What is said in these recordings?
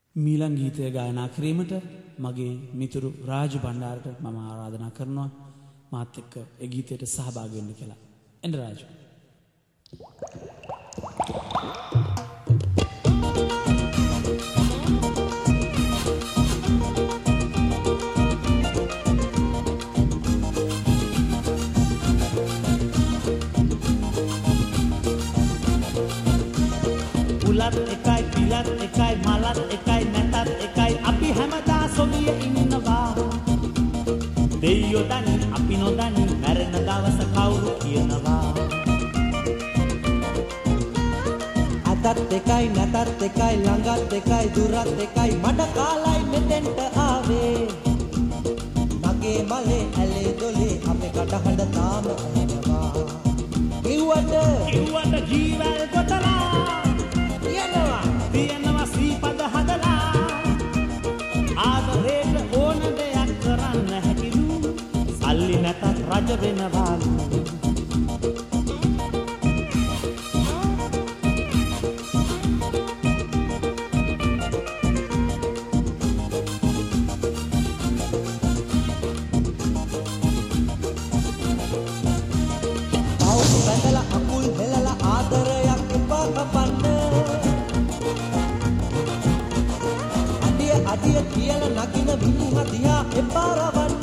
මීළඟ ගීතය ගායනා කිරීමට මගේ මිතුරු රාජ බණ්ඩාරට මම ආරාධනා කරනවා මාත් එක්ක ඒ ගීතයට සහභාගී වෙන්න කියලා. එන්න රාජ. උලත් එකයි පිලත් එකයි මලත් එකයි නැතත් එකයි අපි හැමදා සොමිය ඉන්නවා. දෙයියෝ දනි අපි නොදනි මැරෙන දවස කවුරු කියනවා. අතත් එකයි නැතත් එකයි ළඟත් එකයි දුරත් එකයි මඩ කාලයි මෙතෙන්ට ආවේ. මගේ මලේ ඇලේ දොලේ අපේ කටහඬ තාම ඇහෙනවා. කිව්වට ජීවල් කොටලා තියෙනවා සීපද හදලා. ආදරේට ඕන දෙයක් කරන්න හැකිලු. සල්ලි නැතත් රජ වෙනවාලු. පවු බැඳලා අකුල් හෙලලා ආදරයක් එපා කපන්න. අදිය කියලා නගින මිනිහ දිහා එපා රවන්න.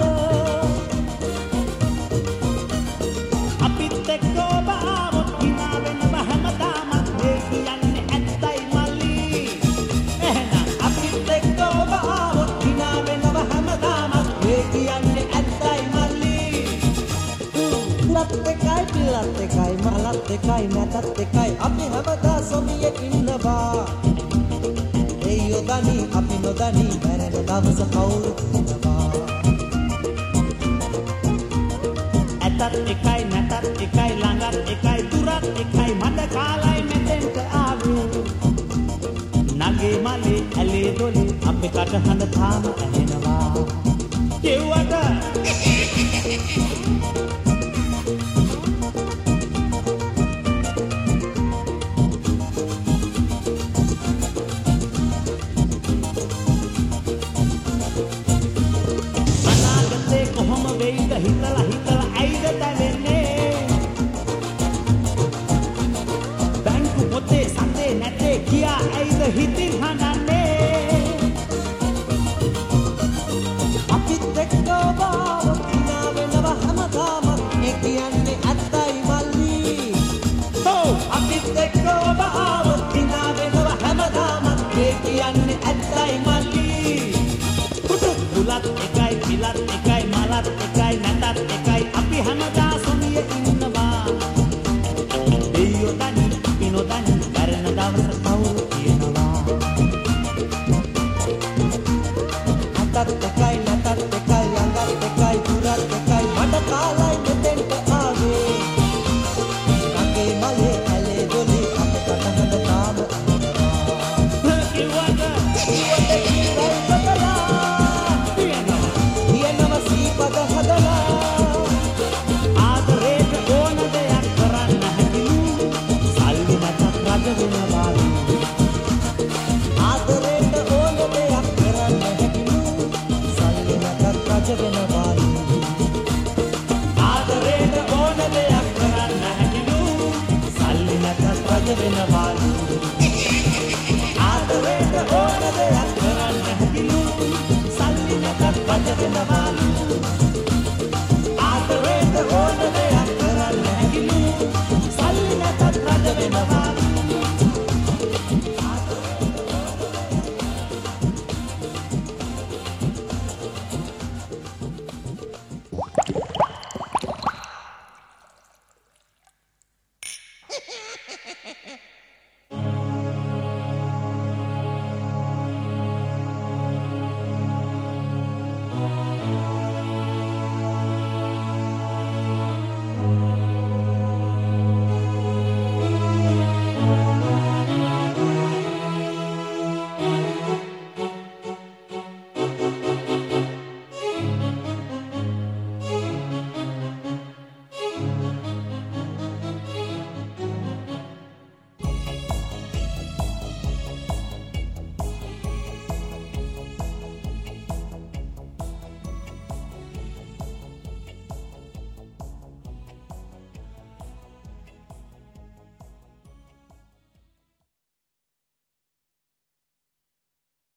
අපිත් එක්ක ඔබ ආවොත් hina වෙනව හැමදාම මේ කියන්නේ ඇත්තයි මල්ලි. එහෙනම් අපිත් එක්ක ඔබ ආවොත් hina වෙනව හැමදාම මේ කියන්නේ ඇත්තයි මල්ලි. උලත් එකයි පිලත් එකයි මලත් එකයි නැතත් එකයි අපි හැමදා සොමියේ ඉන්නවා. දෙයියෝ දනි අපි නොදනි මැරෙන දවස කවුරු කියනවා. ඇතත් එකයි නැතත් එකයි ළඟත් එකයි දුරත් එකයි මඩ කාලයි මෙතෙන්ට ආවේ. නගේ මලේ ඇලේ දොලේ අපේ කටහඬ තාම ඇහෙනවා. කිව්වට කොහොම වෙයිද හිතලා ඇයිද දැවෙන්නේ. බැංකු පොතේ සතේ නැතේ කියා ඇයිද හිතින් හඬන්නේ. අපිත් එක්ක ඔබ ආවොත් hina වෙනව හැමදාම ඒ කියන්නේ ඇත්තයි මල්ලි. ඔව් අපිත් එක්ක ඔබ ආවොත් hina වෙනව හැමදාම ඒ කියන්නේ ඇත්තයි මල්ලි.